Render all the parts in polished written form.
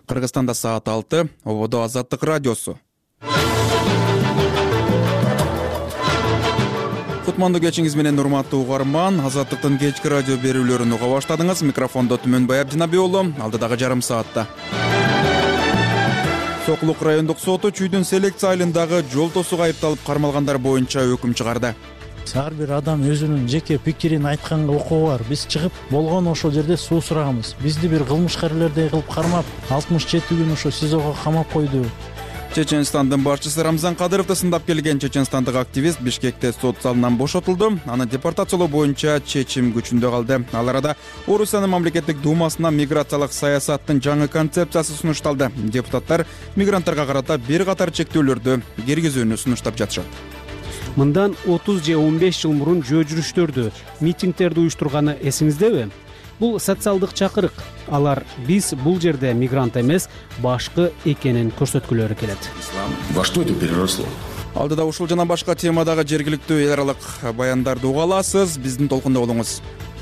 Кыргызстанда саат 6, ободо Азаттык радиосу. Кутмандуу кечиңиз менен урматтуу угарман, Азаттыктын кечки радио берүүлөрүн уга баштадыңыз. Микрофондо Түмөнбай Абдинабий уулу, алдыдагы жарым саатта. Сокулук райондук соту Чүйдүн селекция айылындагы жол тосууга айыпталып кармалгандар боюнча өкүм чыгарды. Ар бир адам өзүнүн жеке пикирин айтканга укугу бар. Биз чыгып болгону ошол жерде суу сураганбыз. Бизди бир кылмышкерлердей кылып кармап, 67 күн ошо СИЗОго камап койду. Чеченстандын башчысы Рамзан Кадыровду сындап келген чеченстандык активист Бишкекте сот залынан бошотулду. Аны депортациялоо боюнча чечим күчүндө калды. Ал арада Орусиянын мамлекеттик думасына миграциялык саясаттын жаңы концепциясы сунушталды. Депутаттар мигранттарга карата бир катар чектөөлөрдү киргизүүнү сунуштап жатышат. Мындан 30 же 15 жыл мурун жөө жүрүштөрдү, митингдерди уюштурганы эсиңиздеби? Бул социалдык чакырык. Алар биз бул жерде мигрант эмес, башкы экенин көрсөткүлөрү келет. Во что это переросло? Алдыда ушул жана башка темадагы жергиликтүү эл аралык баяндарды уга аласыз. Биздин толкунда болуңуз.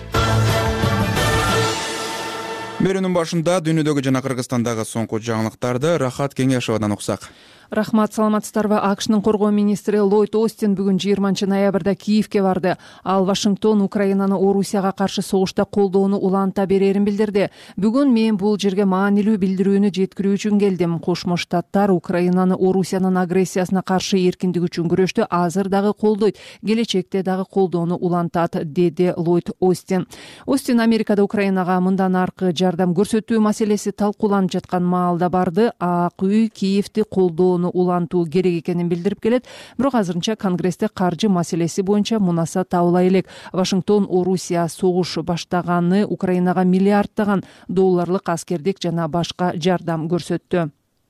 Берүүнүн башында дүйнөдөгү жана Кыргызстандагы соңку жаңылыктарды Рахат Кеңешовадан уксак. Рахмат, саламатсыздарбы? АКШнын коргоо министри Ллойд Остин бүгүн 20 ноябрда Киевке барды. Ал Вашингтон Украинаны Орусияга каршы согушта колдоону уланта берерин билдирди. Бүгүн мен бул жерге маанилүү билдирүүнү жеткирүү үчүн келдим. Кошмо Штаттар Украинаны Орусиянын агрессиясына каршы эркиндик үчүн күрөштү азыр дагы колдойт, келечекте дагы колдоону улантат, деди Ллойд Остин. Остин Америкада Украинага мындан аркы жардам көрсөтүү маселеси талкууланып жаткан маалда барды. ак үй Киевди колдоону улантуу керек экенин билдирип келет. Бирок азырынча Конгрессте каржы маселеси боюнча мунаса табыла элек. Вашингтон Орусия согуш баштаганы Украинага миллиарддаган долларлык аскердик жана башка жардам көрсөттү.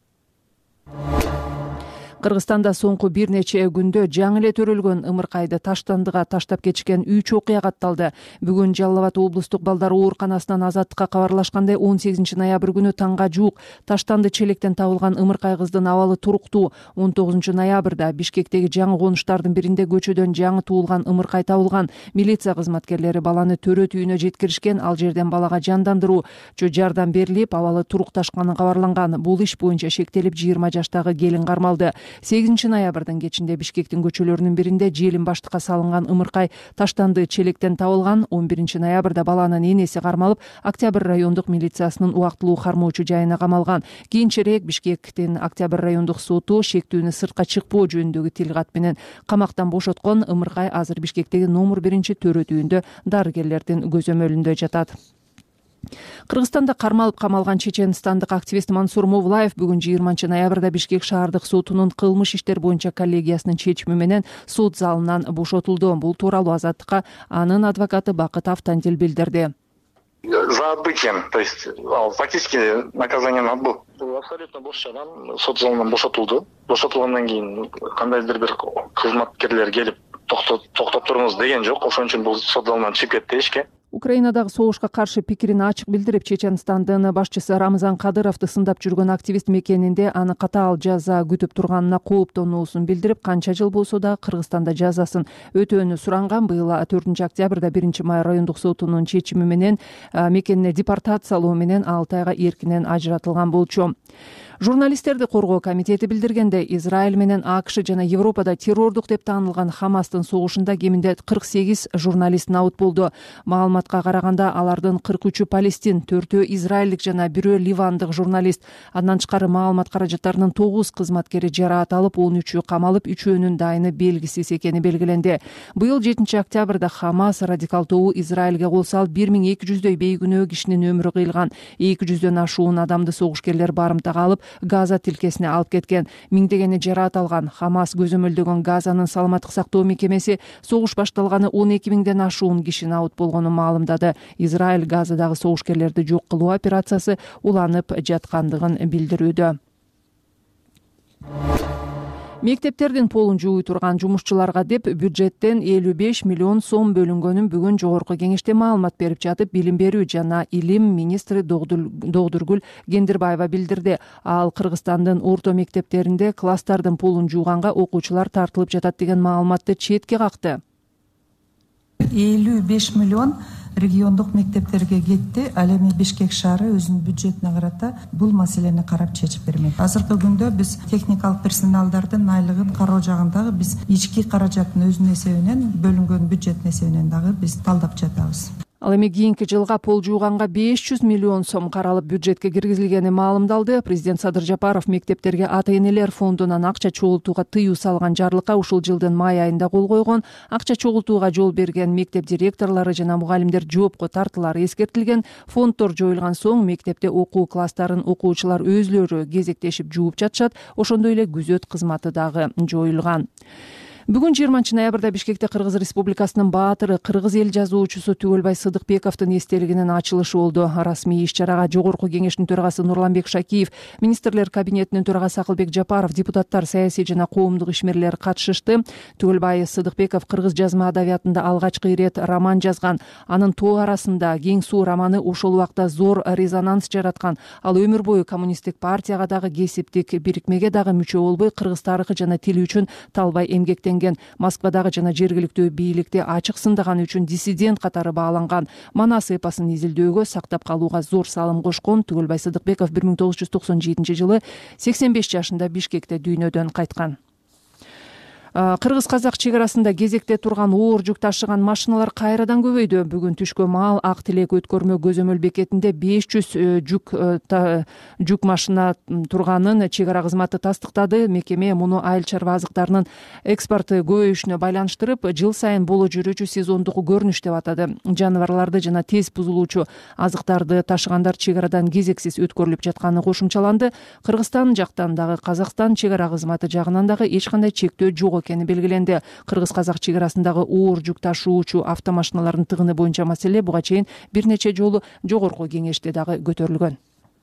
Кыргызстанда соңку бир нече күндө жаңы эле төрөлгөн ымыркайды Таштандыга таштап кетишкен 3 окуя катталды. Бүгүн Жалал Абад облустук балдар ооруканасынан Азаттыкка кабарлашкандай 18 ноябрь күнү таңга жуук Таштанды челектен табылган ымыркай кыздын абалы туруктуу. 19 ноябрда Бишкектеги жаңы конуштардын биринде көчөдөн жаңы туулган ымыркай табылган. Милиция кызматкерлери баланы төрөт үйүнө жеткиришкен. Ал жерден балага жандандыруу жардам берилип, абалы турукташканы кабарланган. Бул иш боюнча шектелип 20 жаштагы келин кармалды. 8 ноябрдын кечинде Бишкектин көчөлөрүнүн биринде желин баштыкка салынган ымыркай Таштанды челектен табылган. 11 ноябрда баланын энеси кармалып, Октябрь райондук милициясынын убактылуу кармоочу жайына камалган. Кийинчерээк Бишкектин Октябрь райондук соту шектүүнү сыртка чыкпоо жөнүндөгү тилкат менен камактан бошоткон. Ымыркай азыр Бишкектеги номер 1 төрөт үйүндө дарыгерлердин көзөмөлүндө жатат. Кыргызстанда кармалып камалган чеченстандык активист Мансур Мовлаев бүгүн 20 ноябрда Бишкек шаардык сотунун кылмыш иштер боюнча коллегиясынын чечими менен сот залынан бошотулду. Бул тууралуу Азаттыкка анын адвокаты Бакыт Автандил билдирди. За отбытием, то есть фактически наказание отбыл. Абсолютно бош адам сот залынан бошотулду. Бошотулгандан кийин кандайдыр бир кызматкерлер келип токтоп туруңуз деген жок. Ошон үчүн бул сот залынан чыгып кетти эшикке. Украинадагы согушка каршы пикирин ачык билдирип, Чеченстандын башчысы Рамзан Кадыровду сындап жүргөн активист мекенинде аны катаал жаза күтүп турганына кооптонуусун билдирип, канча жыл болсо да Кыргызстанда жазасын өтөөнү суранган. Быйыл 4 октябрда 1 май райондук сотунун чечими менен мекенине депортациялоо менен 6 айга эркинен ажыратылган болчу. Журналисттерди коргоо комитети билдиргенде, Израиль менен АКШ жана Европада террордук деп таанылган Хамастын согушунда кеминде 48 журналист набыт болду. Маалыматка караганда алардын 43-ü палестин, 4-ü израилдик жана 1-ü ливандык журналист. Андан тышкары маалымат каражаттарынын 9 кызматкери жараат алып, 13-ü камалып, 3-өөнүн дайыны белгисиз экени белгиленди. Быйыл 7 октябрда Хамас радикал тобу Израилге кол салып 1200дөй бейгүнөө кишинин өмүрү кыйылган. 200дөн ашуун адамды согушкерлер барымтага алып, Газа тилкесине алып кеткен. Миңдегени жараат алган. Хамас көзөмөлдөгөн Газанын саламаттык сактоо мекемеси согуш башталганы 12 миңден ашуун киши набыт болгонун маалымдады. Израиль Газадагы согушкерлерди жок кылуу операциясы уланып жаткандыгын билдирүүдө. Мектептердин полун жууй турган жумушчуларга деп бюджеттен 55 миллион сом бөлүнгөнүн бүгүн жогорку кеңеште маалымат берип жатып, билим берүү жана илим министри Догдургүл Кендирбаева билдирди. Ал Кыргызстандын орто мектептеринде класстардын полун жууганга окуучулар тартылып жатат деген маалыматты четке какты. 55 миллион региондук мектептерге кетти. Ал эми Бишкек шаары өзүнүн бюджетине карата бул маселени карап чечип бермек. Азыркы күндө биз техникалык персоналдардын айлыгын кароо жагындагы биз ички каражаттын өзүнүн эсебинен бөлүнгөн бюджеттин эсебинен дагы биз талдап жатабыз. Ал эми кийинки жылга пол жууганга 500 миллион сом каралып бюджетке киргизилгени маалымдалды. Президент Садыр Жапаров мектептерге ата-энелер фондунан акча чогултууга тыюу салган жарлыкка ушул жылдын май айында кол койгон. Акча чогултууга жол берген мектеп директорлору жана мугалимдер жоопко тартылары эскертилген. Фонддор жоюлган соң мектепте окуу класстарын окуучулар өзлөрү кезектешип жууп жатышат. Ошондой эле күзөт кызматы дагы жоюлган. Бүгүн 20 ноябрда Бишкекте Кыргыз Республикасынын баатыры, кыргыз эл жазуучусу Түгөлбай Сыдыкбековдун эстелигинин ачылышы болду. Расмий иш-чарага Жогорку кеңештин төрагасы Нурланбек Шакиев, министрлер кабинетинин төрагасы Акылбек Жапаров, депутаттар, саясий жана коомдук ишмерлер катышышты. Түгөлбай Сыдыкбеков кыргыз жазма адабиятында алгачкы ирет роман жазган. Анын тоо арасында Кең суу романы ошол убакта зор резонанс жараткан. Ал өмүр бою коммунисттик партияга дагы, кесиптик бирикмеге дагы мүчө болбой, кыргыз тарыхы жана тили үчүн талбай эмгектенген. Москвадагы жана жергиликтүү бийликти ачык сындаганы үчүн диссидент катары бааланган. Манас эпосун изилдөөгө, сактап калууга зор салым кошкон Түгөлбай Сыдыкбеков 1997 жылы 85 жашында Бишкекте дүйнөдөн кайткан. Кыргыз-казак чек арасында кезекте турган оор жүк ташыган машиналар кайрадан көбөйдү. Бүгүн түшкө маал Ак Тилек өткөрмө көзөмөл бекетинде 500 жүк машина турганын чек ара кызматы тастыктады. Мекеме муну айыл чарба азыктарынын экспорты көбөйүшүнө байланыштырып, жыл сайын боло жүрүүчү сезондук көрүнүш деп атады. Жаныбарларды жана тез бузулуучу азыктарды ташыгандар чек арадан кезексиз өткөрүлүп жатканы кошумчаланды. Кыргызстан жактан дагы Казакстан чек ара кызматы жагынан дагы эч кандай чектөө жок экени белгиленди. Кыргыз-казак чек арасындагы оор жүк ташуучу автомашиналардын тыгыны боюнча маселе буга чейин бир нече жолу Жогорку кеңеште дагы көтөрүлгөн.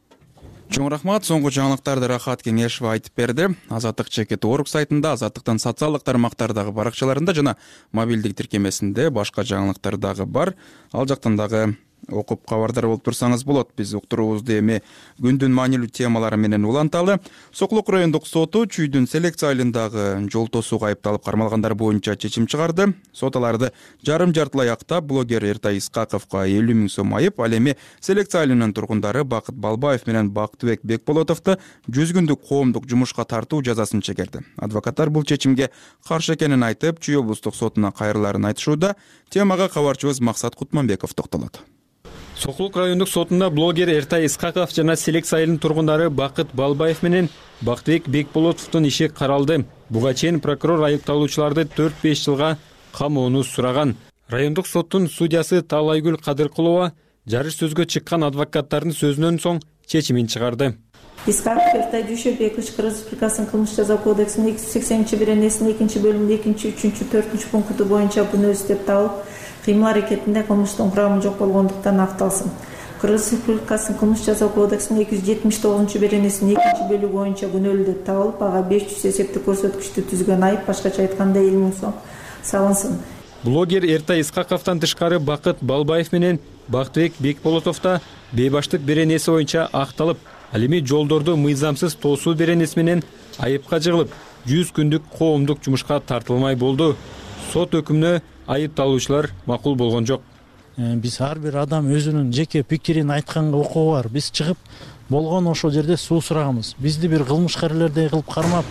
Чоң рахмат. Соңку жаңылыктарды Рахат Кеңешова айтып берди. Азаттык чекит.org сайтында, Азаттыктын социалдык тармактардагы баракчаларында жана мобилдик тиркемесинде башка жаңылыктар дагы бар. Ал жактан дагы окуп кабардар болуп турсаңыз болот. Биз уктуруубузду эми күндүн маанилүү темалары менен уланталы. Сокулук райондук соту чүйдүн селекция айылындагы жол тосууга айыпталып кармалгандар боюнча чечим чыгарды. Сот аларды жарым-жартылай актап блогер Эртай Исқақовго 50 000 сом айып, ал эми селекция айылынын тургундары Бакыт Балбаев менен Бактыбек Бекболотовду 100 күндүк коомдук жумушка тартуу жазасын чегерди. Адвокаттар бул чечимге каршы экенин айтып, Чүй облустук сотуна кайрыларын айтышууда. Темага кабарчыбыз Максат Кутманбеков токтолот. Сокулук райондук сотунда блогер Эртай Исқақов жана селекция айылынын тургундары Бакыт Балбаев менен Бактыбек Бекболотовдун иши каралды. Буга чейин прокурор айыпталуучуларды 4-5 жылга камоону сураган. Райондук соттун судьясы Талайгүл Кадыркулова жарыш сөзгө чыккан адвокаттардын сөзүнөн соң чечимин чыгарды. Исқақов Эртай Дүйшөбекович Кыргыз Республикасынын кылмыш жаза кодексинин 280-беренесинин 2-бөлүмүнүн 2-3-4 пункту боюнча күнөөсү деп табылып, кыймыл аракетинде кылмыштын курамы жок болгондуктан акталсын. Кыргыз Республикасынын кылмыш жаза кодексинин 279-беренесинин 2-бөлүгү боюнча күнөөлүү деп табылып, ага 500 эсептик көрсөткүчтү түзгөн айып, башкача айтканда 50 000 сом салынсын. Блогер Эртай Исқақовдон тышкары Бакыт Балбаев менен Бактыбек Бекболотов да бейбаштык беренеси боюнча акталып, ал эми жолдорду мыйзамсыз тосуу беренеси менен айыпка жыгылып, 100 күндүк коомдук жумушка тартылмай болду. Сот өкүмүнө айыпталуучулар макул болгон жок. Биз ар бир адам өзүнүн жеке пикирин айтканга укугу бар. Биз чыгып болгон ошол жерде суу сурагабыз. Бизди бир кылмышкерлердей кылып кармап,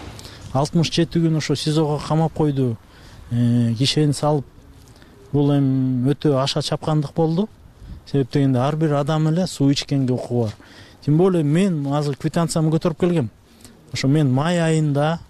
67 күн ошо СИЗОго камап койду. Кишени салып, бул эми өтө аша чапкандык болду. Себеп дегенде ар бир адам эле суу ичкенге укугу бар. Тем более мен азыр квитанциямды көтөрүп келгем. Ошо мен май айында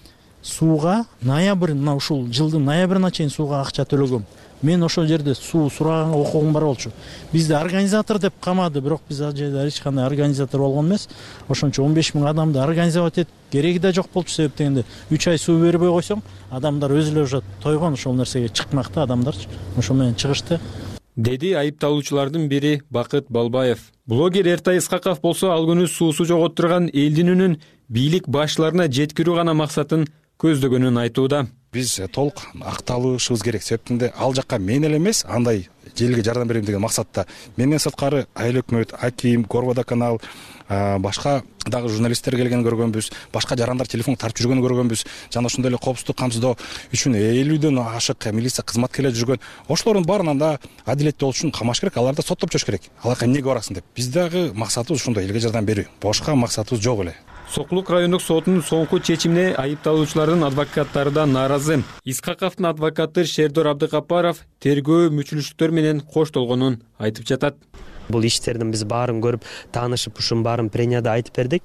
сууга мына ушул жылдын ноябрына чейин сууга акча төлөгөм. Мен ошол жерде суу сураганга укугум бар болчу. Бизди организатор деп камады, бирок биз ал жерде эч кандай организатор болгон эмес. Ошончо 15 000 адамды организовать этип кереги да жок болчу. Себеп дегенде 3 ай суу бербей койсоң, адамдар өзү эле уже тойгон ошол нерсеге чыкмакта адамдарчы. Ошо менен чыгышты. Деди айыпталуучулардын бири Бакыт Балбаев. Блогер Эртай Исқақов болсо ал күнү суусу жоготтурган элдин үнүн бийлик башчыларына жеткирүү гана максатын көздөгөнүн айтууда. Биз толук акталышыбыз керек. Себептен ал жакка мен эле эмес, андай желге жардам берем деген максатта менден сырткары айыл өкмөт, Аким, Горводоканал, башка дагы журналисттер келген көргөнбүз, башка жарандар телефон тартып жүргөн көргөнбүз. Жана ошондой эле коопсуздук камсыздоо үчүн 50ден ашык милиция кызматкерлери жүргөн. Ошолордун баарынан да адилеттүү болуш үчүн камаш керек, аларды соттоп чөш керек. Аларга эмнеге барасың деп. Биз дагы максатыбыз ушундай элге жардам берүү. Башка максатыбыз жок эле. Сокулук райондук сотунун соңку чечимине айыпталуучулардын адвокаттары да нааразы. Исхаковдун адвокаты Шердор Абдыкапаров тергөө мүчүлүштүктөр менен коштолгонун айтып жатат. Бул иштердин биз баарын көрүп, таанышып, ушун баарын премияда айтып бердик.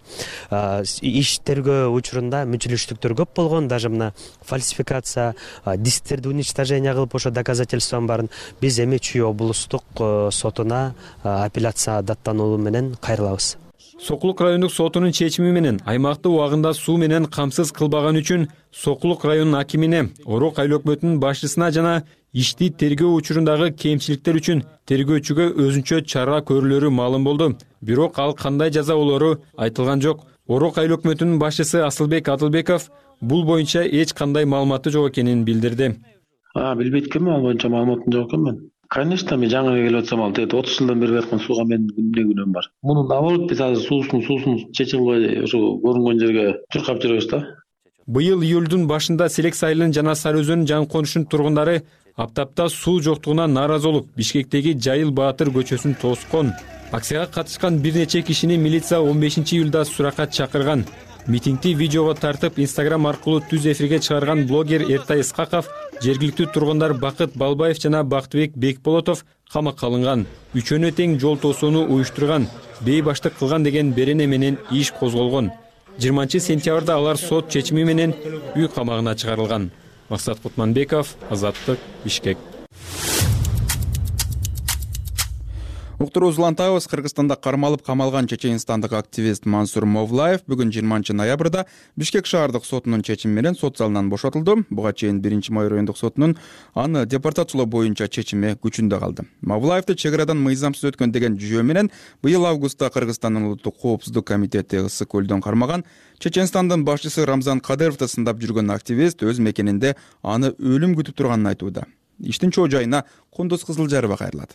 Иш тергөө учурунда мүчүлүштүктөр көп болгон, даже мына фальсификация, дисктерди уничтожение кылып, ошо доказательствонун баарын биз эми Чүй облустук сотуна апелляция даттануу менен кайрылабыз. Сокулук райондук сотунун чечими менен аймакты убагында суу менен камсыз кылбаган үчүн Сокулук районунун акимине, Орок айыл өкмөтүнүн башчысына жана ишти тергөө учурундагы кемчиликтер үчүн тергөөчүгө өзүнчө чара көрүлөрү маалым болду. Бирок ал кандай жаза болору айтылган жок. Орок айыл өкмөтүнүн башчысы Асылбек Адылбеков бул боюнча эч кандай маалыматы жок экенин билдирди. Билбейт экенмин, ал боюнча маалыматым жок экен мен. Конечно, мен жаңы келип атсам, ал 30 жылдан бери аткан сууга менин күнөө бар. Мунун да болот, биз азыр суусун чече кылбай ошо көрүнгөн жерге чуркап жүрөбүз да. Быйыл июлдун башында Селекс айылынын жана Сары өзөнүнүн жан конушунун тургундары аптапта суу жоктугуна нааразы болуп, Бишкектеги Жайыл Баатыр көчөсүн тоскон. Акцияга катышкан бир нече кишини милиция 15-июлда суракка чакырган. Митингди видеого тартып, Instagram аркылуу түз эфирге чыгарган блогер Эртай Исхаков, жергиликтүү тургундар Бакыт Балбаев жана Бактыбек Бекболотов камакка алынган. Үчөөнө тең жол тосууну уюштурган, бейбаштык кылган деген берене менен иш козголгон. 20-сентябрда алар сот чечими менен үй камагына чыгарылган. Максат Кутманбеков, Азаттык, Бишкек. Уктур Узлантаевыз Кыргызстанда кармалып камалган чеченстандык активист Мансур Мовлаев бүгүн 20 ноябрда Бишкек шаардык сотунун чечими менен сот залынан бошотулду. Буга чейин 1-май райондук сотунун аны депортациялоо боюнча чечими күчүндө калды. Мовлаевди чек арадан мыйзамсыз өткөн деген жүйө менен быйыл августта Кыргызстандын улуттук коопсуздук комитети Ысык көлдөн кармаган. Чеченстандын башчысы Рамзан Кадыровду сындап жүргөн активист өз мекенинде аны өлүм күтүп турганын айтууда. Иштин чоо жайына Кундуз Кызылжарова кайрылат.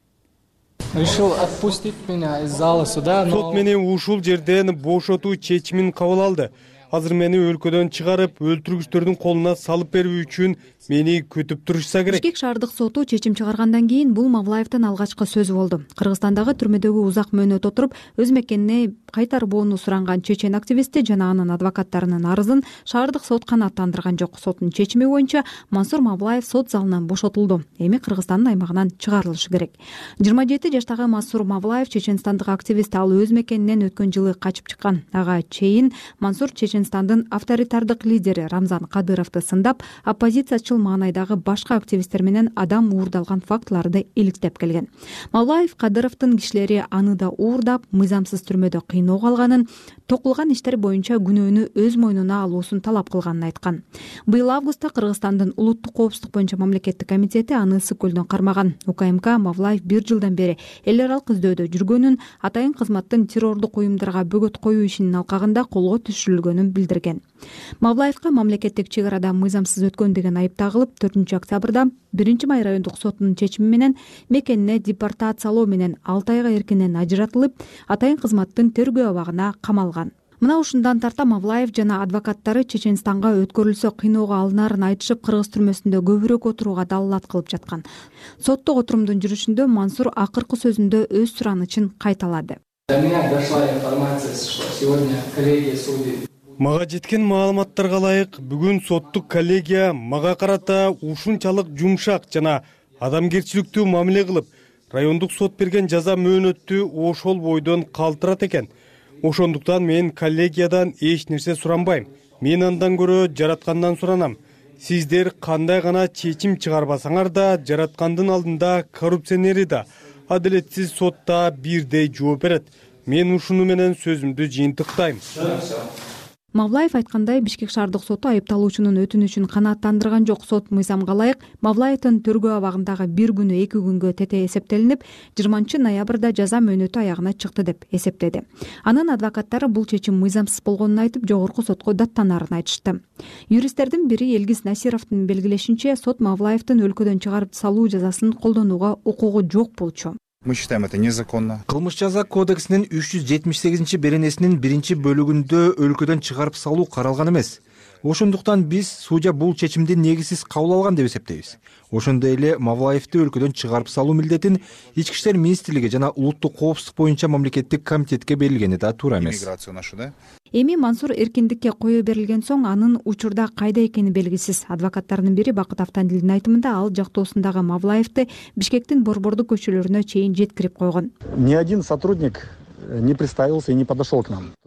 Решил отпустить меня из зала суда. Сот мени ушул жерден бошотуу чечимин кабыл алды. Азыр мени өлкөдөн чыгарып, өлтүргүчтөрдүн колуна салып берүү үчүн мени күтүп турушса керек. Бишкек шаардык соту чечим чыгаргандан кийин бул Мавлаевдин алгачкы сөзү болду. Кыргызстандагы түрмөдөгү узак мөөнөт отуруп, өз мекенине кайтарбоону суранган чечен активисти жана анын адвокаттарынын арызын шаардык сот канааттандырган жок. Соттун чечими боюнча Мансур Мавлаев сот залынан бошотулду. Эми Кыргызстандын аймагынан чыгарылышы керек. 27 жаштагы Мансур Мавлаев чеченстандык активист, ал өз мекенинен өткөн жылы качып чыккан. Ага чейин Мансур Чеченстандын авторитардык лидери Рамзан Кадыровду сындап, оппозициячыл маанайдагы башка активисттер менен адам уурдалган фактыларды иликтеп келген. Мавлаев Кадыровдун кишилери аны да уурдап, мыйзамсыз түрмөдө кыйноого алганын, токулган иштер боюнча күнөөнү өз мойнуна алуусун талап кылганын айткан. Быйыл августта Кыргызстандын улуттук коопсуздук боюнча мамлекеттик комитети аны Ысык көлдөн кармаган. УКМК Мавлаев 1 жылдан бери эл аралык издөөдө жүргөнүн, атайын кызматтын террордук уюмдарга бөгөт коюу ишинин алкагында колго түшүрүлгөнүн билдирген. Мавлаевка мамлекеттик чек арада мыйзамсыз өткөн деген айып тагылып, 4-октябрда 1-май райондук сотунун чечими менен мекенине депортациялоо менен 6 айга эркинен ажыратылып, атайын кызматтын тергөө абагына камалган. Мына ушундан тарта Мавлаев жана адвокаттары Чеченстанга өткөрүлсө кыйноого алынарын айтышып, кыргыз түрмөсүндө көбүрөөк отурууга далалат кылып жаткан. Соттук отурумдун жүрүшүндө Мансур акыркы сөзүндө өз суранычын кайталады. До меня дошла информация, что сегодня коллегия судей. Мага жеткен маалыматтарга ылайык, бүгүн соттук коллегия мага карата ушунчалык жумшак жана адамгерчиликтүү мамиле кылып, райондук сот берген жаза мөөнөттү ошол бойдон калтырат экен. Ошондуктан мен коллегиядан эч нерсе суранбайм. Мен андан көрө жараткандан суранам. Сиздер кандай гана чечим чыгарбасаңар да, жараткандын алдында коррупционери да, адилетсиз сотта бирдей жооп берет. Мен ушуну менен сөзүмдү жыйынтыктайм. Мавлаев айткандай, Бишкек шаардык соту айыпталуучунун өтүнүчүн канааттандырган жок. Сот мыйзамга ылайык Мавлаевдин төргөө абагындагы 1 күнү 2 күнгө тете эсептелинип, 20 ноябрда жаза мөөнөтү аягына чыкты деп эсептеди. Анын адвокаттары бул чечим мыйзамсыз болгонун айтып, жогорку сотко даттанаарын айтышты. Юристтердин бири Элгиз Насировдун белгилешинче, сот Мавлаевдин өлкөдөн чыгарып салуу жазасын колдонууга укугу жок болчу. Мы считаем это незаконно. Кылмыш жаза кодексинин 378-беренесинин 1-бөлүгүндө өлкөдөн чыгарып салуу каралган эмес. Ошондуктан биз судья бул чечимди негизсиз кабыл алган деп эсептейбиз. Ошондой эле Мавлаевди өлкөдөн чыгарып салуу милдетин Ички иштер министрлиги жана улуттук коопсуздук боюнча мамлекеттик комитетке берилгени да туура эмес. Эми Мансур эркиндикке кое берилген соң анын учурда кайда экени белгисиз. Адвокаттардын бири Бакыт Автандилдин айтымында, ал жактоосундагы Мавлаевди Бишкектин борбордук көчөлөрүнө чейин жеткирип койгон. Ни один сотрудник не представился и не подошел к нам.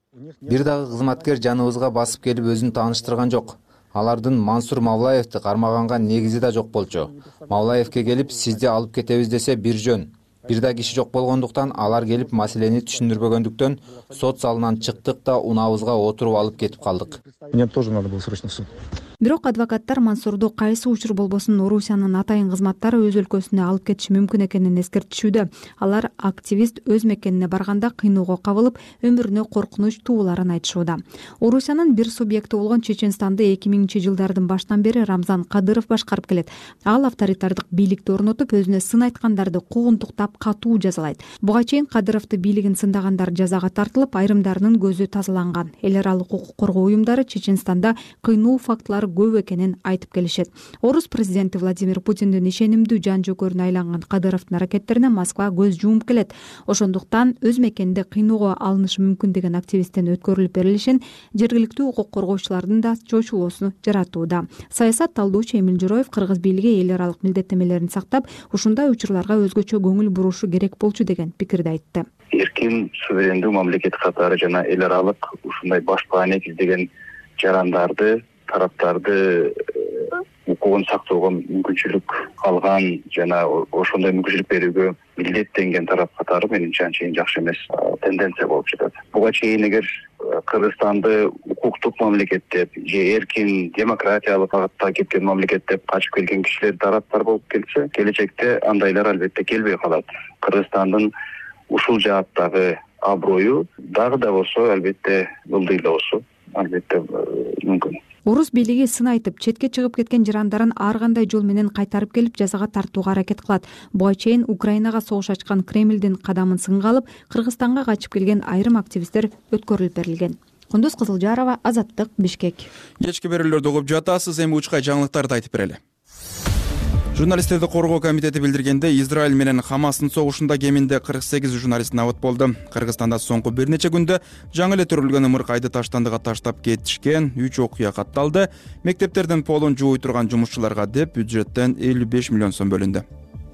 Бир дагы кызматкер жаныбызга басып келип өзүн тааныштырган жок. Алардын Мансур Мавлаевди кармаганга негизи да жок болчу. Мавлаевке келип сизди алып кетебиз десе бир жөн. Бир да киши жок болгондуктан алар келип маселени түшүндүрбөгөндүктөн сот залынан чыктык да унаабызга отуруп алып кетип калдык. Мне тоже надо было срочно в суд. Бирок адвокаттар Мансурду кайсы учур болбосун Орусиянын атайын кызматтары өз өлкөсүнө алып кетиши мүмкүн экенин эскертишүүдө. Алар активист өз мекенине барганда кыйноого кабылып, өмүрүнө коркунуч тууларын айтышууда. Орусиянын бир субъекти болгон Чеченстанды 2000-жылдардын баштан бери Рамзан Кадыров башкарып келет. Ал авторитардык бийликти орнотуп, өзүнө сын айткандарды куугунтуктап катуу жазалайт. Буга чейин Кадыровду бийлигин сындагандар жазага тартылып, айрымдарынын көзү тазаланган. Эл аралык укук коргоо уюмдары Чеченстанда кыйноо фактылары көп экенин айтып келишет. Орус президенти Владимир Путиндин ишенимдүү жан жөкөрүнө айланган Кадыровдун аракеттерине Москва көз жумуп келет. Ошондуктан өз мекенинде кыйноого алынышы мүмкүн деген активисттин өткөрүлүп берилишин жергиликтүү укук коргоочулардын да чочулоосун жаратууда. Саясат талдоочу Эмил Жороев кыргыз бийлиги эл аралык милдеттемелерин сактап, ушундай учурларга өзгөчө көңүл бурушу керек болчу деген пикирди айтты. Эркин, суверендүү мамлекет катары жана эл аралык ушундай башпаа негиздеген жарандарды, тараптарды укугун сактоого мүмкүнчүлүк алган жана ошондой мүмкүнчүлүк берүүгө милдеттенген тарап катары менимче анчейин жакшы эмес тенденция болуп жатат. Буга чейин эгер Кыргызстанды укуктук мамлекет деп же эркин демократиялык багытта кеткен мамлекет деп качып келген кишилер тараптар болуп келсе, келечекте андайлар албетте келбей калат. Кыргызстандын ушул жааттагы аброю дагы да болсо албетте ылдыйлоосу албетте мүмкүн. Орус бийлиги сын айтып, четке чыгып кеткен жарандарын ар кандай жол менен кайтарып келип жазага тартууга аракет кылат. Буга чейин Украинага согуш ачкан Кремлдин кадамын сынга алып, Кыргызстанга качып келген айрым активисттер өткөрүлүп берилген. Кундуз Кызылжарова, Азаттык, Бишкек. Кечки берүүлөрдү угуп жатасыз, эми учкай жаңылыктарды айтып берели. Журналисттерди коргоо комитети билдиргенде, Израиль менен Хамастын согушунда кеминде 48 журналист набыт болду. Кыргызстанда соңку бир нече күндө жаңы эле төрөлгөн ымыркайды таштандыга таштап кетишкен 3 окуя катталды. Мектептердин полун жууй турган жумушчуларга деп бюджеттен 55 миллион сом бөлүндү.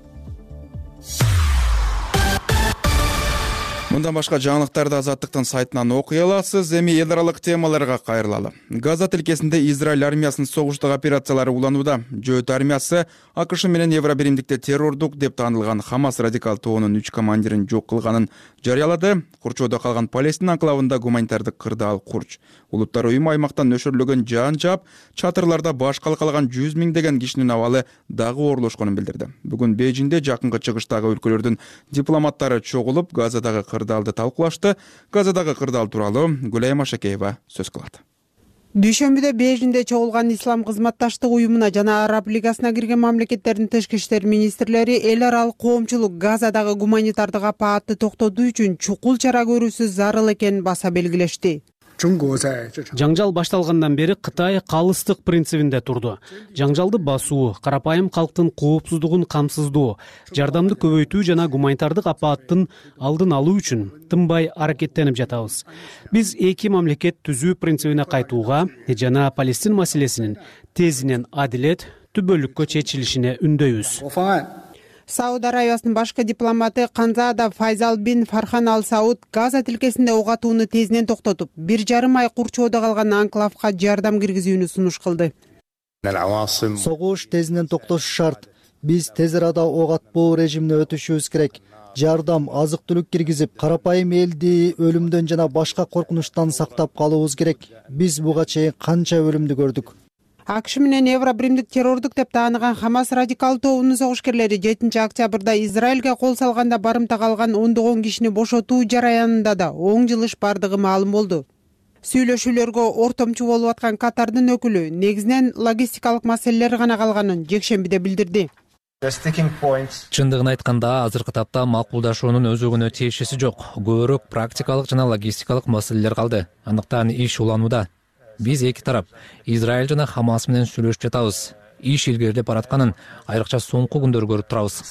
Мындан башка жаңылыктарды Азаттыктын сайтынан окуй аласыз. Эми эл аралык темаларга кайрылалы. Газа тилкесинде Израиль армиясынын согуштук операциялары уланууда. Жөөт армиясы АКШ менен Евробиримдикте террордук деп таанылган Хамас радикал тобунун 3 командирин жок кылганын жарыялады. Курчоодо калган Палестина анклавында гуманитардык кырдаал курч. Улуттар уюму аймактан нөшөрлөгөн жаан жаап, чатырларда баш калкалган 100 миңдеген кишинин абалы дагы оорлошконун билдирди. Бүгүн Бейжиңде жакынкы чыгыштагы өлкөлөрдүн дипломаттары чогулуп, Газадагы кырдаалды талкуулашты. Газадагы кырдаал тууралуу Гүлай Машакеева сөз кылат. Дүйшөмбүдө Бейжиңде чогулган Ислам кызматташтык уюмуна жана Араб лигасына кирген мамлекеттердин тышкы иштер министрлери эл аралык коомчулук Газадагы гуманитардык апаатты токтотуу үчүн чукул чара көрүүсү зарыл экенин баса белгилешти. Жаңжал башталгандан бери Кытай калыстык принцибинде турду. Жаңжалды басуу, карапайым калктын коопсуздугун камсыздоо, жардамды көбөйтүү жана гуманитардык апааттын алдын алуу үчүн тынбай аракеттенип жатабыз. Биз эки мамлекет түзүү принцибине кайтууга жана Палестин маселесинин тезинен адилет, түбөлүккө чечилишине үндөйбүз. Сауд Арабиясынын башкы дипломаты Канзада Файзал бин Фархан Ал Сауд Газа тилкесинде ок атууну тезинен токтотуп, 1,5 ай курчоодо калган анклавга жардам киргизүүнү сунуш кылды. Согуш тезинен токтошу шарт. Биз тез арада ок атпоо режимине өтүшүбүз керек. жардам, азык түлүк киргизип, карапайым элди өлүмдөн жана башка коркунучтан сактап калуубуз керек. Биз буга чейин канча өлүмдү көрдүк. АКШ менен Евробримдик террордук деп тааныган Хамас радикал тобунун согушкерлери 7 октябрда Израилге кол салганда барымта калган ондогон кишини бошотуу жараянында да оң жылыш бардыгы маалым болду. Сүйлөшүүлөргө ортомчу болуп аткан Катардын өкүлү негизинен логистикалык маселелер гана калганын жекшембиде билдирди. Чындыгын айтканда, азыркы тапта макулдашуунун өзөгүнө тиешеси жок. Көбүрөөк практикалык жана логистикалык маселелер калды. Андыктан иш уланууда. Биз эки тарап, Израиль жана Хамас менен сүйлөшүп жатабыз. Иш илгерилеп баратканын айрыкча соңку күндөр көрүп турабыз.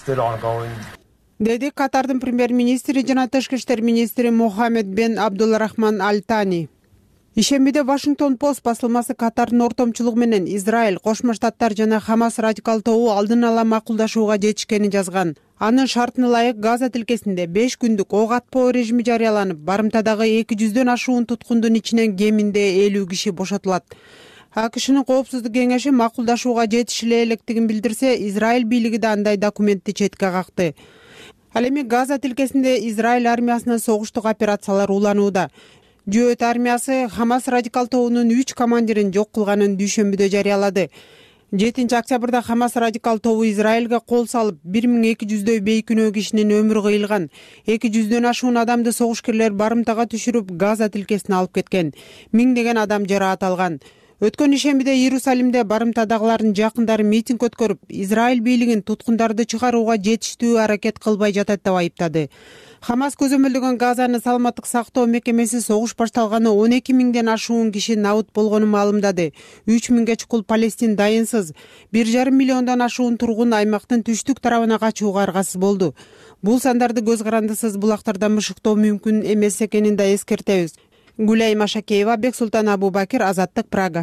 Деди Катардын премьер-министри жана тышкы иштер министри Мохаммед бен Абдулрахман Аль-Тани. Ишембиде Вашингтон Пост басылмасы Катардын ортомчулугу менен Израиль, Кошмо Штаттар жана Хамас радикал тобу алдын ала макулдашууга жетишкенин жазган. Анын шартына ылайык Газа тилкесинде 5 күндүк ок атпоо режими жарыяланып, барымтадагы 200дөн ашуун туткундун ичинен кеминде 50 киши бошотулат. АКШнын коопсуздук кеңеши макулдашууга жетишиле электигин билдирсе, Израиль бийлиги да андай документти четке какты. Ал эми Газа тилкесинде Израиль армиясынын согуштук операциялары уланууда. Жөөт армиясы Хамас радикал тобунун 3 командирин жок кылганын дүйшөмбүдө жарыялады. 7 октябрда Хамас радикал тобу Израилге кол салып, 1200дөй бейкүнөө кишинин өмүрү кыйылган. 200дөн ашуун адамды согушкерлер барымтага түшүрүп, Газа тилкесине алып кеткен. Миңдеген адам жараат алган. Өткөн ишембиде Иерусалимде барымтадагылардын жакындары митинг өткөрүп, Израиль бийлигин туткундарды чыгарууга жетиштүү аракет кылбай жатат деп айыптады. Хамас көзөмөлдөгөн Газаны саламаттык сактоо мекемеси согуш башталганы 12 миңден ашуун киши набыт болгонун маалымдады. 3 миңге чукул Палестин дайынсыз, 1,5 миллиондон ашуун тургун аймактын түштүк тарабына качууга аргасыз болду. Бул сандарды көз карандысыз булактардан мышыктоо мүмкүн эмес экенин да эскертебиз. Гүлай Машакеева, Бексултан Абубакир, Азаттык, Прага.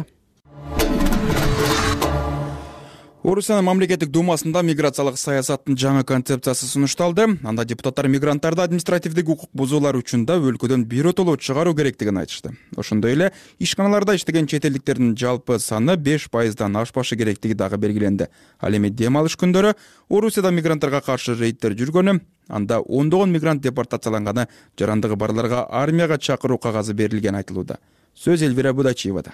Орусиянын мамлекеттик думасында миграциялык саясаттын жаңы концепциясы сунушталды. Анда депутаттар мигранттарды административдик укук бузуулар үчүн да өлкөдөн биротоло чыгаруу керектигин айтышты. Ошондой эле ишканаларда иштеген чет элдиктердин жалпы саны 5%дан ашпашы керектиги дагы белгиленди. Ал эми дем алыш күндөрү Орусияда мигранттарга каршы рейдтер жүргөнү, анда ондогон мигрант депортацияланганы, жарандыгы барларга армияга чакыруу кагазы берилгени айтылууда. Сөз Эльвира Будачиевада.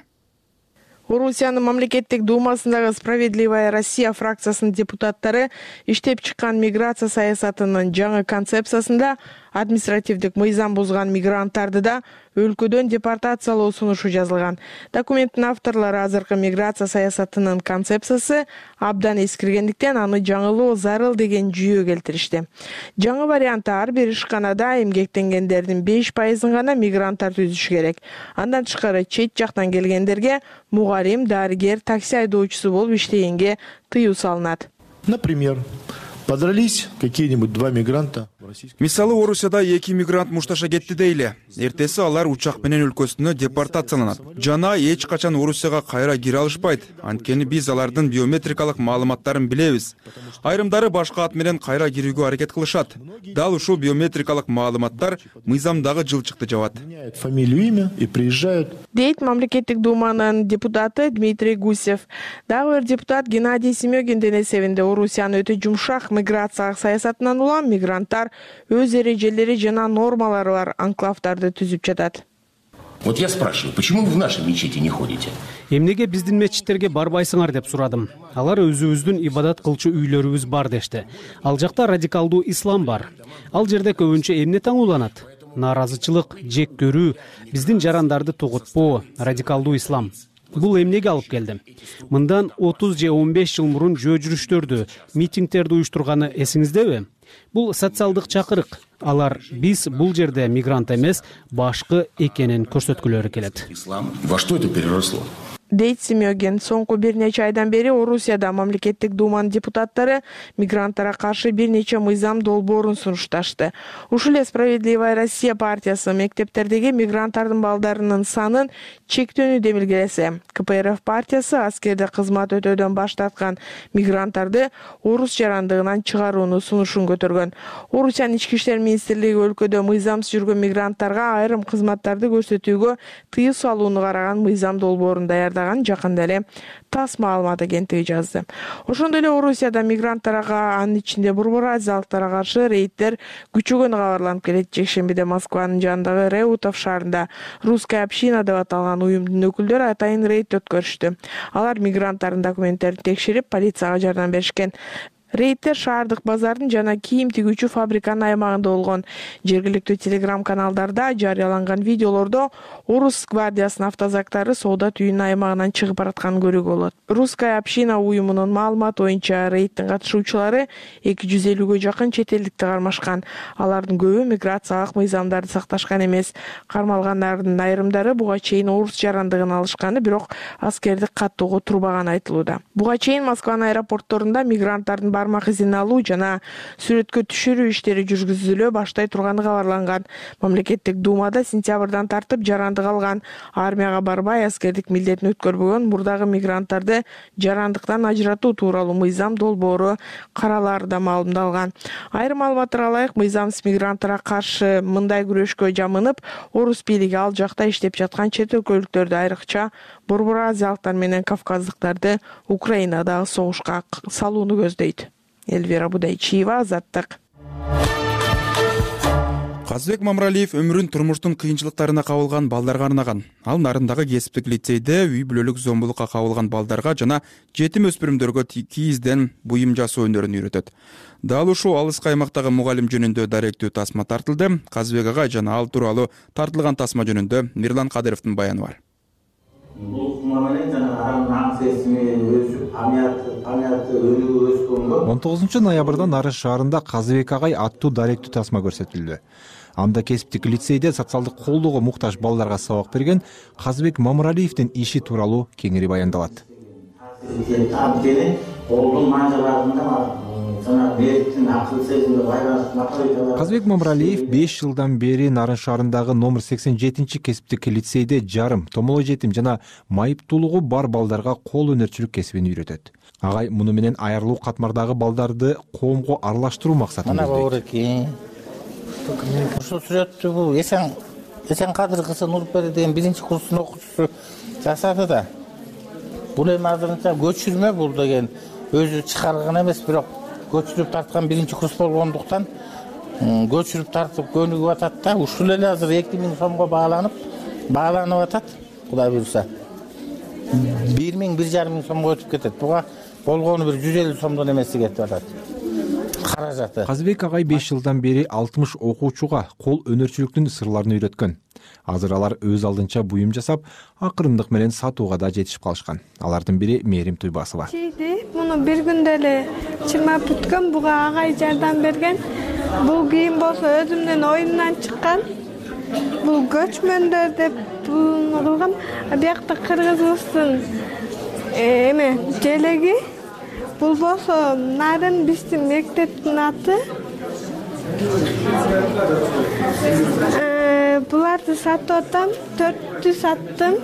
Орусиянын мамлекеттик думасындагы «Справедливая Россия» фракциясынын депутаттары иштеп чыккан миграция саясатынын жаңы концепциясында административдик мыйзам бузган мигранттарды да өлкөдөн депортациялоо сунушу жазылган. Документтин авторлору азыркы миграция саясатынын концепциясы абдан эскиргендиктен аны жаңылоо зарыл деген жүйө келтиришти. Жаңы вариантта ар бир ишканада эмгектенгендердин 5%-ын гана мигранттар түзүшү керек. Андан тышкары чет жактан келгендерге мугарим, дарыгер, такси айдоочусу болуп иштегенге тыюу салынат. Например, подрались какие-нибудь 2 мигранта. Мисалы, Орусияда 2 мигрант мушташа кетти дейли. Эртеси алар учак менен өлкөсүнө депортацияланат. Жана эч качан Орусияга кайра кире алышпайт. Анткени биз алардын биометрикалык маалыматтарын билебиз. Айрымдары башка ат менен кайра кирүүгө аракет кылышат. Дал ушул биометрикалык маалыматтар мыйзамдагы жылчыкты жабат. Фамилию, имя и приезжают. Дейт мамлекеттик думанын депутаты Дмитрий Гусев. Дагы бир депутат Геннадий Семёгиндин эсебинде Орусиянын өтө жумшак миграциялык саясатынан улам мигранттар өз эрежелери жана нормалары бар анклавдарды түзүп жатат. Вот я спрашиваю, почему вы в наши мечети не ходите? Эмнеге биздин мечиттерге барбайсыңар деп сурадым. Алар өзүбүздүн ибадат кылчу үйлөрүбүз бар дешти. Ал жакта радикалдуу ислам бар. Ал жерде көбүнчө эмне таңууланат? Нааразычылык, жек көрүү, биздин жарандарды тугутпоо, радикалдуу ислам. Бул эмнеге алып келди? Мындан 30 же 15 жыл мурун жөө жүрүштөрдү, митингтерди уюштурганы эсиңиздеби? Бул социалдык чакырык. Алар биз бул жерде мигрант эмес, башкы экенин көрсөткүлөрү келет. Во что это переросло? Дейт Семёгин. Соңку бир нече айдан бери Орусияда мамлекеттик думанын депутаттары мигранттарга каршы бир нече мыйзам долбоорун сунушташты. Ушул эле «Справедливая Россия» партиясы мектептердеги мигранттардын балдарынын санын чектөөнү демилгелесе, КПРФ партиясы аскерде кызмат өтөөдөн баш тарткан мигранттарды орус жарандыгынан чыгарууну сунушун көтөргөн. Орусиянын ички иштер министрлиги өлкөдө мыйзамсыз жүргөн мигранттарга айрым кызматтарды көрсөтүүгө тыюу салууну караган мыйзам долбоорун даярдады. жасаган жакында эле ТАСС маалымат агенттиги жазды. Ошондой эле Орусияда мигранттарга, анын ичинде Борбор Азиялыктарга каршы рейдтер күчөгөнү кабарланып келет. Жекшембиде Москванын жанындагы Реутов шаарында Русская община деп аталган уюмдун өкүлдөрү атайын рейд өткөрүштү. Алар мигранттардын документтерин текшерип, полицияга жардам беришкен. Рейдтер шаардык базардын жана кийим тигүүчү фабриканын аймагында болгон. Жергиликтүү телеграм-каналдарда жарыяланган видеолордо Орус гвардиясынын автозактары соода түйүнүн аймагынан чыгып баратканын көрүүгө болот. Русская община уюмунун маалыматы боюнча рейдтин катышуучулары 250гө жакын чет элдикти кармашкан. Алардын көбү миграциялык мыйзамдарды сакташкан эмес. Кармалгандардын айрымдары буга чейин орус жарандыгын алышканы, бирок аскердик каттоого турбаганы айтылууда. Буга чейин Москванын аэропортторунда мигранттардын бармак изин алуу жана сүрөткө түшүрүү иштери жүргүзүлө баштай турганы кабарланган. Мамлекеттик думада сентябрдан тартып жарандык алган, армияга барбай аскердик милдетин өткөрбөгөн мурдагы мигранттарды жарандыктан ажыратуу тууралуу мыйзам долбоору каралары да маалымдалган. Айрым маалыматтарга ылайык, мыйзамсыз мигранттарга каршы мындай күрөшкө жамынып, орус бийлиги ал жакта иштеп жаткан чет өлкөлүктөрдү, айрыкча Борбор Азиялыктар менен кавказдыктарды Украинадагы согушка салууну көздөйт. Эльвира Будайчиева, Азаттык. Казбек Мамралиев өмүрүн турмуштун кыйынчылыктарына кабылган балдарга арнаган. Ал Нарындагы кесиптик лицейде үй бүлөлүк зомбулукка кабылган балдарга жана жетим өспүрүмдөргө кийизден буюм жасоо өнөрүн үйрөтөт. Дал ушул алыс аймактагы мугалим жөнүндө даректүү тасма тартылды. Казбек агай жана ал тууралуу тартылган тасма жөнүндө Мирлан Кадыровдун баяны бар. Бул мамале жана арамдын аң сезими өсүп, памяты өнүгүп өскөнгө 19 ноябрда Нарын шаарында Казбек агай аттуу даректүү тасма көрсөтүлдү. Анда кесиптик лицейде социалдык колдоого муктаж балдарга сабак берген Казбек Мамралиевдин иши тууралуу кеңири баяндалат. Казбек Мамралиев 5 жылдан бери Нарын шаарындагы номер 87 кесиптик лицейде жарым, томоло жетим жана майыптуулугу бар балдарга кол өнөрчүлүк кесибин үйрөтөт. Агай муну менен айрылуу катмардагы балдарды коомго аралаштыруу максатын көздөйт. Ушул сүрөттү бул Эсен Кадыр кызы Нурпери деген 1-курстун окуучусу жасады да. Бул эми азырынча көчүрмө бул деген өзү чыгарган эмес, бирок көчүрүп тарткан 1-курс болгондуктан көчүрүп тартып көнүгүп атат да. Ушул эле азыр 2000 сомго бааланып атат. Кудай буйруса 1,5 сомго өтүп кетет. Буга болгону бир 150 сомдон эмеси кетип атат. Каражаты. Казбек агай 5 жылдан бери 60 окуучуга кол өнөрчүлүктүн сырларын үйрөткөн. Азыр алар өз алдынча буюм жасап, акырындык менен сатууга да жетишип калышкан. Алардын бири Мээрим Туйбасова. Муну бир күндө эле чырмап бүткөн, буга агай жардам берген. Бул кийим болсо өзүмдүн оюмдан чыккан. Бул көчмөндөр деп буну кылгам. Биякта кыргызыбыздын желеги. Бул болсо Нарын биздин мектептин аты. Буларды сатып атам, 4 саттым.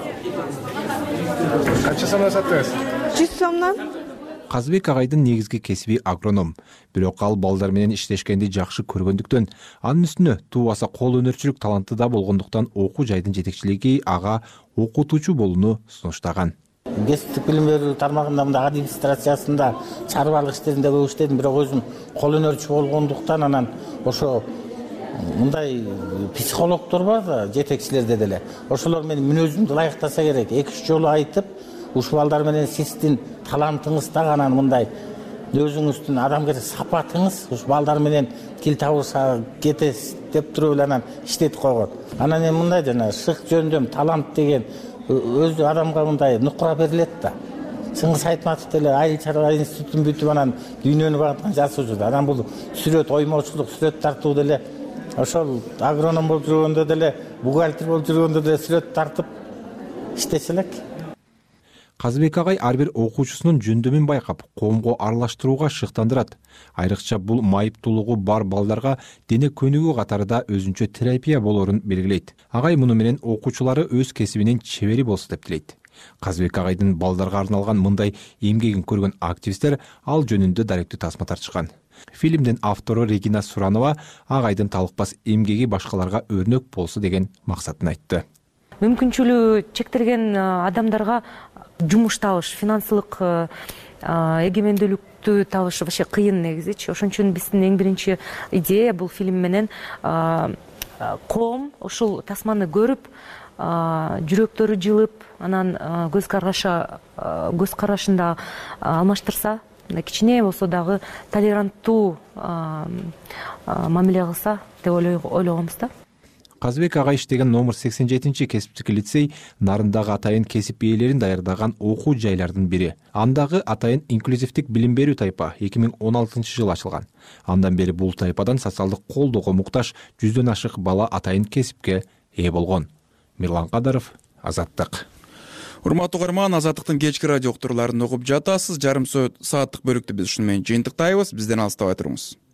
Канча сомдон саттыңыз? 100 сомдон. Казбек агайдын негизги кесиби агроном. Бирок ал балдар менен иштешкенди жакшы көргөндүктөн, анын үстүнө туубаса кол өнөрчүлүк таланты да болгондуктан окуу жайдын жетекчилиги ага окутуучу болууну сунуштаган. Кесиптик билим берүү тармагында мындай администрациясында чарбалык иштеринде көп иштедим, бирок өзүм кол өнөрчү болгондуктан анан ошо мындай психологдор бар да, жетекчилерде деле. Ошолор менен мүнөзүмдү ылайыктаса керек. 2-3 жолу айтып, ушул балдар менен сиздин талантыңыз да анан мындай өзүңүздүн адамгерчилик сапатыңыз ушул балдар менен тил табыша кетесиз деп туруп эле анан иштетип койгон. Анан эми мындай жана шык жөндөм талант деген өзү адамга мындай нукура берилет да. Чыңгыз Айтматов деле айыл чарба институтун бүтүп анан дүйнөнү багыткан жазуучу да. Анан бул сүрөт оймоочулук, сүрөт тартуу деле ошол агроном болуп жүргөндө деле, бухгалтер болуп жүргөндө деле сүрөт тартып иштесе элек. Казбек агай ар бир окуучусунун жөндөмүн байкап, коомго аралаштырууга шыктандырат. Айрыкча бул майыптуулугу бар балдарга дене көнүгүү катарында өзүнчө терапия болорун белгилейт. Агай муну менен окуучулары өз кесибинин чебери болсун деп тилейт. Казбек агайдын балдарга арналган мындай эмгегин көргөн активисттер ал жөнүндө даректүү тасма тартышкан. Фильмдин автору Регина Суранова агайдын талыкпас эмгеги башкаларга өрнөк болсун деген максатын айтты. Мүмкүнчүлүгү чектелген адамдарга жумуш табыш, финансылык эгемендүүлүктү табыш вообще кыйын негизичи. Ошон үчүн биздин эң биринчи идея бул фильм менен коом ушул тасманы көрүп, жүрөктөрү жылып, анан көз карашында алмаштырса, кичине болсо дагы толеранттуу мамиле кылса деп ойлогонбуз да. Казыбек ага иштеген номер 87 кесиптик лицей Нарындагы атайын кесип ээлерин даярдаган окуу жайлардын бири. Андагы атайын инклюзивдик билим берүү тайпа 2016-жылы ачылган. Андан бери бул тайпадан социалдык колдоого муктаж 100дөн ашык бала атайын кесипке ээ болгон. Мирлан Кадаров, Азаттык. Урматтуу угарман, Азаттыктын кечки радио уктурууларын угуп жатасыз. Жарым сааттык бөлүктү биз ушуну менен жыйынтыктайбыз. Бизден алыстабай туруңуз.